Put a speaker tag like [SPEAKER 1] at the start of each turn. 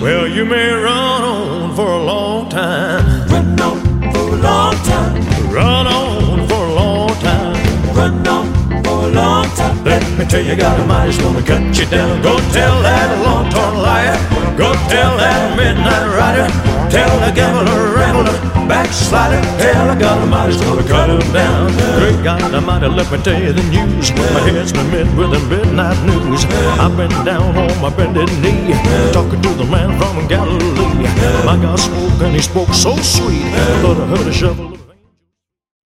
[SPEAKER 1] Well, you may run on for a long time.
[SPEAKER 2] Run on for a long time.
[SPEAKER 1] Run on for a long time.
[SPEAKER 2] Run on for a long time.
[SPEAKER 1] Let me tell you, God Almighty's gonna cut you down. Go tell that long-term liar. Go tell that midnight rider. Tell the gambler, rambler, backslider. Tell the God Almighty's gonna cut him down. Great God Almighty, let me tell you the news. My head's been mid with the midnight news. I've been down on my bended knee, talking to the man from Galilee. My God spoke and he spoke so sweet, but I heard a shovel.